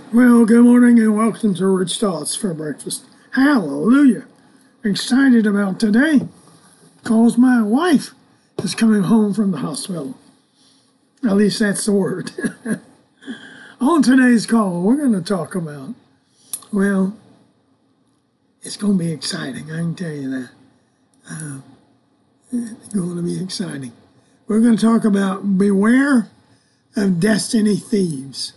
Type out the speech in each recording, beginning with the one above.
Well, good morning and welcome to Rich Thoughts for breakfast. Hallelujah. Excited about today because my wife is coming home from the hospital. At least that's the word. On today's call, we're going to talk about, well, it's going to be exciting. I can tell you that. It's going to be exciting. We're going to talk about beware of destiny thieves.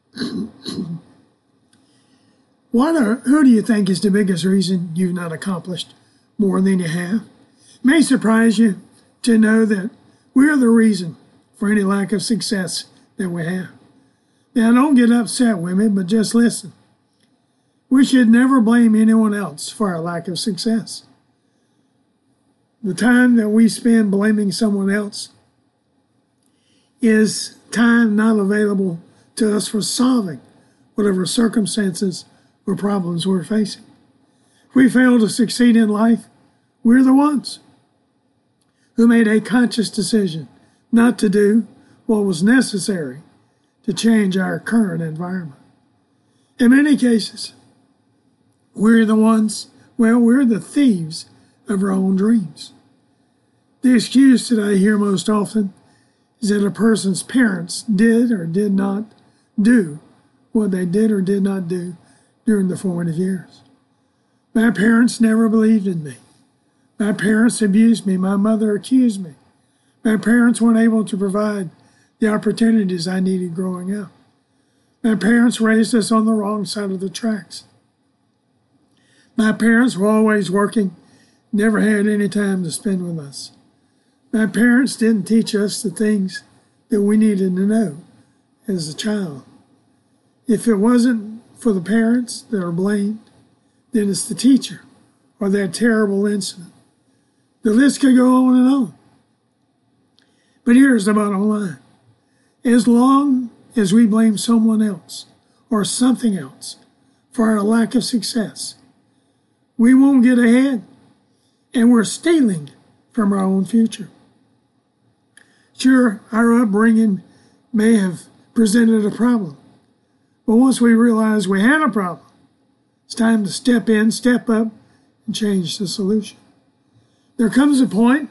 Who do you think is the biggest reason you've not accomplished more than you have? It may surprise you to know that we're the reason for any lack of success that we have. Now, don't get upset with me, but just listen. We should never blame anyone else for our lack of success. The time that we spend blaming someone else is time not available to us for solving whatever circumstances or problems we're facing. If we fail to succeed in life, we're the ones who made a conscious decision not to do what was necessary to change our current environment. In many cases, we're the thieves of our own dreams. The excuse that I hear most often is that a person's parents did or did not do what they did or did not do during the formative years. My parents never believed in me. My parents abused me. My mother accused me. My parents weren't able to provide the opportunities I needed growing up. My parents raised us on the wrong side of the tracks. My parents were always working, never had any time to spend with us. My parents didn't teach us the things that we needed to know as a child. If it wasn't for the parents that are blamed, then it's the teacher or that terrible incident. The list could go on and on. But here's the bottom line. As long as we blame someone else or something else for our lack of success, we won't get ahead, and we're stealing from our own future. Sure, our upbringing may have presented a problem, but once we realize we had a problem, it's time to step in, step up, and change the solution. There comes a point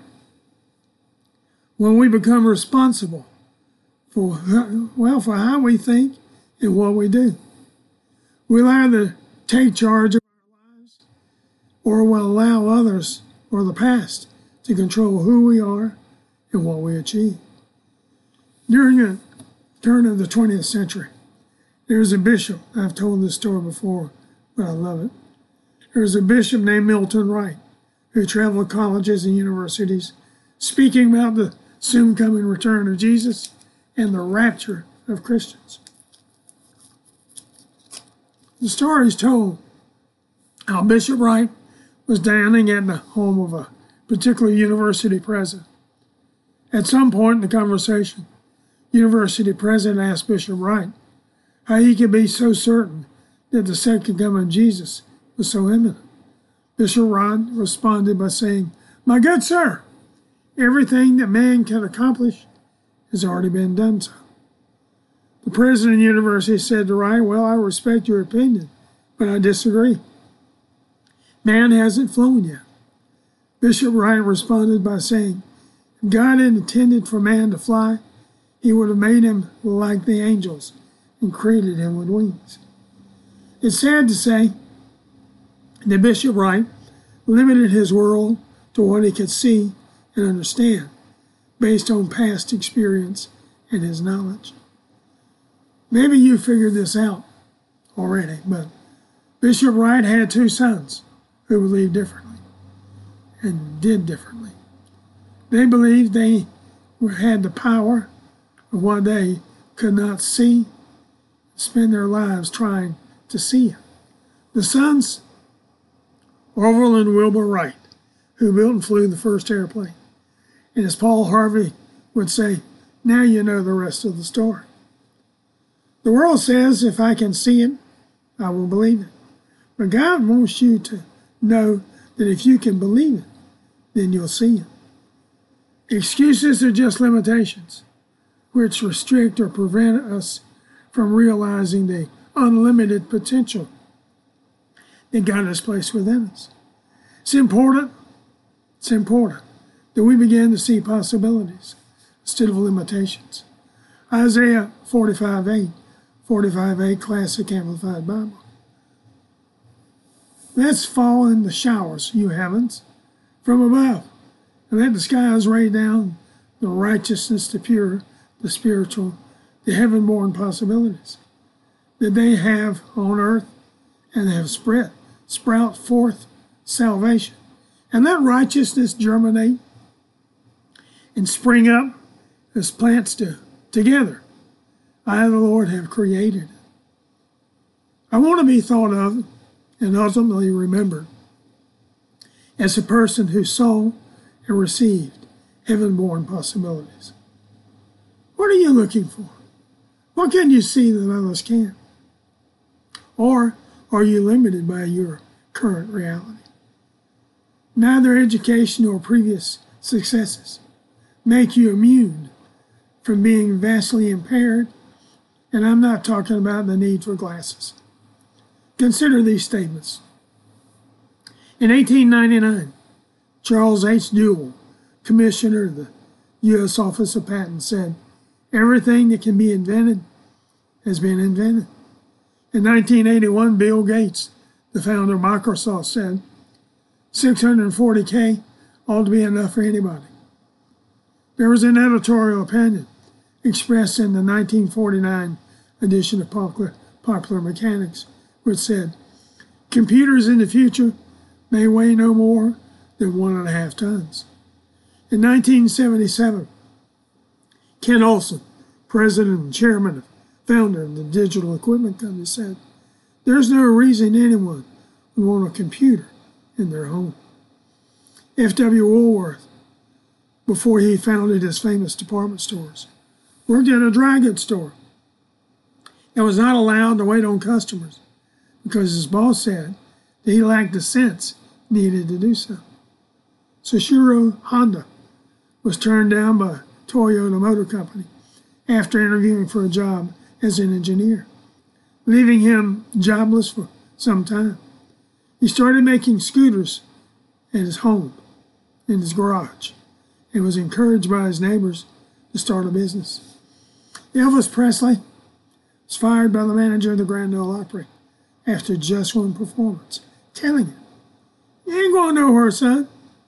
when we become responsible for how we think and what we do. We'll either take charge of our lives or we'll allow others or the past to control who we are and what we achieve. During the turn of the 20th century, there was a bishop. I've told this story before, but I love it. There was a bishop named Milton Wright who traveled colleges and universities speaking about the soon coming return of Jesus and the rapture of Christians. The story is told how Bishop Wright was dining at the home of a particular university president. At some point in the conversation, university president asked Bishop Wright how he could be so certain that the second coming of Jesus was so imminent. Bishop Wright responded by saying, "My good sir, everything that man can accomplish has already been done so." The president of the university said to Wright, "Well, I respect your opinion, but I disagree. Man hasn't flown yet." Bishop Wright responded by saying, "If God had intended for man to fly, he would have made him like the angels and created him with wings." It's sad to say that Bishop Wright limited his world to what he could see and understand based on past experience and his knowledge. Maybe you figured this out already, but Bishop Wright had two sons who believed differently and did differently. They believed they had the power of what they could not see, spend their lives trying to see it. The sons, Orville and Wilbur Wright, who built and flew the first airplane. And as Paul Harvey would say, now you know the rest of the story. The world says if I can see it, I will believe it. But God wants you to know that if you can believe it, then you'll see it. Excuses are just limitations, which restrict or prevent us from realizing the unlimited potential that God has placed within us. It's important that we begin to see possibilities instead of limitations. Isaiah 45:8 Classic Amplified Bible. Let's fall in the showers, you heavens, from above, and let the skies rain down the righteousness, the pure, the spiritual, the heaven-born possibilities that they have on earth and have sprout forth salvation. And let righteousness germinate and spring up as plants do, together. I, the Lord, have created it. I want to be thought of and ultimately remembered as a person who saw and received heaven-born possibilities. What are you looking for? What can you see that others can't? Or are you limited by your current reality? Neither education nor previous successes make you immune from being vastly impaired, and I'm not talking about the need for glasses. Consider these statements. In 1899, Charles H. Dewey, Commissioner of the U.S. Office of Patents, said, "Everything that can be invented has been invented." In 1981, Bill Gates, the founder of Microsoft, said, $640K ought to be enough for anybody. There was an editorial opinion expressed in the 1949 edition of Popular Mechanics, which said, "Computers in the future may weigh no more than 1.5 tons. In 1977, Ken Olsen, president and chairman, founder of the Digital Equipment Company, said, "There's no reason anyone would want a computer in their home." F.W. Woolworth, before he founded his famous department stores, worked at a dry goods store and was not allowed to wait on customers because his boss said that he lacked the sense needed to do so. Soichiro Honda was turned down by Toyota Motor Company after interviewing for a job as an engineer, leaving him jobless for some time. He started making scooters at his home, in his garage, and was encouraged by his neighbors to start a business. Elvis Presley was fired by the manager of the Grand Ole Opry after just one performance, telling him, "You ain't going nowhere, son.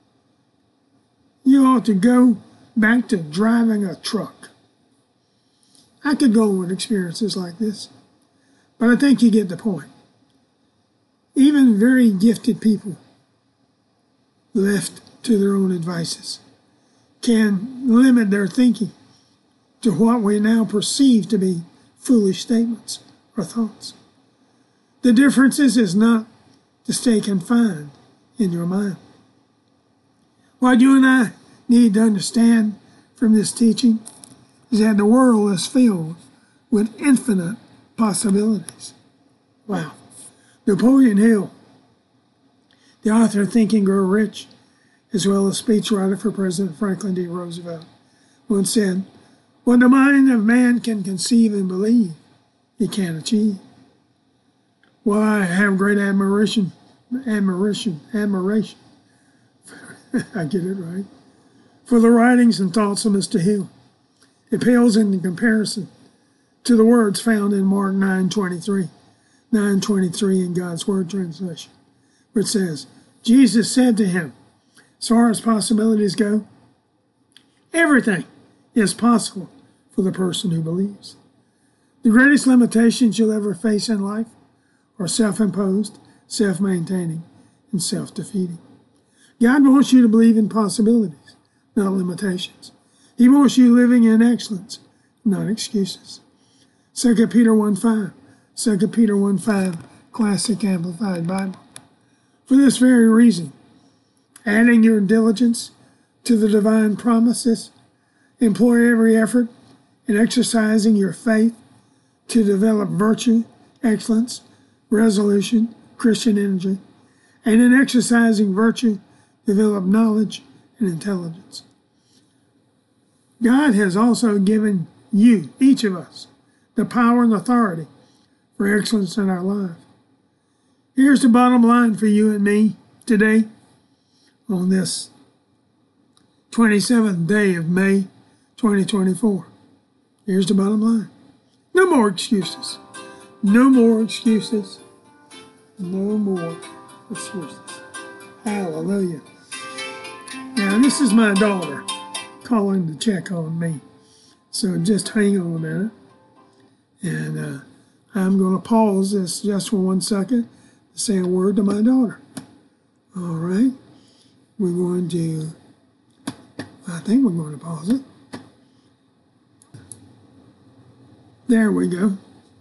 You ought to go back to driving a truck." I could go on with experiences like this, but I think you get the point. Even very gifted people, left to their own devices, can limit their thinking to what we now perceive to be foolish statements or thoughts. The difference is not to stay confined in your mind. What you and I need to understand from this teaching is that the world is filled with infinite possibilities. Wow. Napoleon Hill, the author of Think and Grow Rich, as well as speechwriter for President Franklin D. Roosevelt, once said, "What the mind of man can conceive and believe, he can achieve." Well, I have great admiration, I get it right, for the writings and thoughts of Mr. Hill. It pales in comparison to the words found in Mark 9:23 in God's Word translation, which says, Jesus said to him, as far as possibilities go, everything is possible for the person who believes. The greatest limitations you'll ever face in life are self-imposed, self-maintaining, and self-defeating. God wants you to believe in possibilities, not limitations. He wants you living in excellence, not excuses. 2 Peter 1:5, Classic Amplified Bible. For this very reason, adding your diligence to the divine promises, employ every effort in exercising your faith to develop virtue, excellence, resolution, Christian energy, and in exercising virtue, develop knowledge and intelligence. God has also given you, each of us, the power and authority for excellence in our life. Here's the bottom line for you and me today on this 27th day of May 2024. Here's the bottom line. No more excuses. No more excuses. No more excuses. Hallelujah. Now, this is my daughter calling to check on me. So just hang on a minute. And I'm going to pause this just for 1 second to say a word to my daughter. All right. We're going to, I think we're going to pause it. There we go.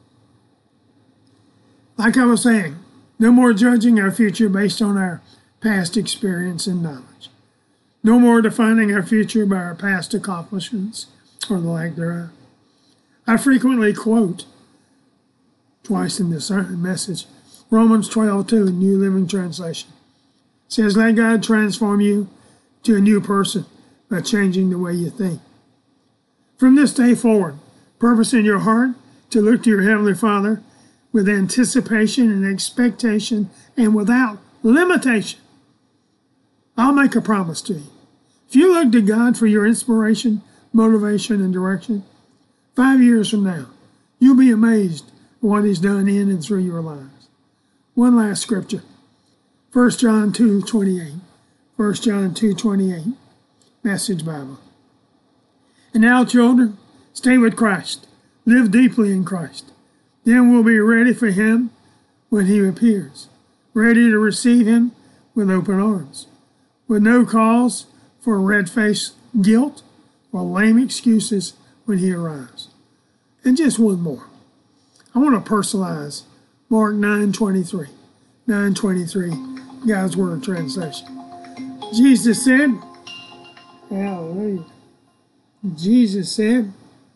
Like I was saying, no more judging our future based on our past experience and knowledge. No more defining our future by our past accomplishments or the lack thereof. I frequently quote, twice in this message, Romans 12:2, New Living Translation. It says, let God transform you to a new person by changing the way you think. From this day forward, purpose in your heart to look to your Heavenly Father with anticipation and expectation and without limitation. I'll make a promise to you. If you look to God for your inspiration, motivation, and direction, 5 years from now, you'll be amazed at what He's done in and through your lives. One last scripture, 1 John 2:28. 1 John 2:28, Message Bible. And now, children, stay with Christ. Live deeply in Christ. Then we'll be ready for Him when He appears, ready to receive Him with open arms, with no cause for red-faced guilt or lame excuses when He arrives. And just one more. I want to personalize Mark 9:23. 9:23, God's Word Translation. Jesus said, hallelujah. Jesus said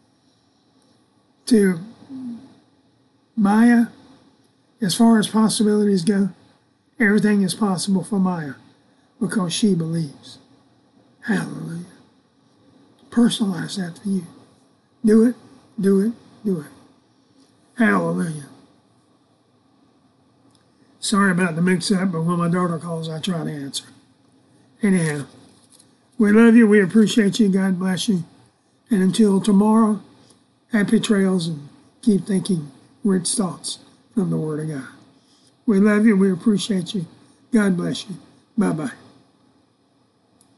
to Maya, as far as possibilities go, everything is possible for Maya because she believes. Hallelujah. Personalize that for you. Do it, do it, do it. Hallelujah. Sorry about the mix-up, but when my daughter calls, I try to answer. Anyhow, we love you. We appreciate you. God bless you. And until tomorrow, happy trails and keep thinking rich thoughts from the Word of God. We love you. We appreciate you. God bless you. Bye-bye.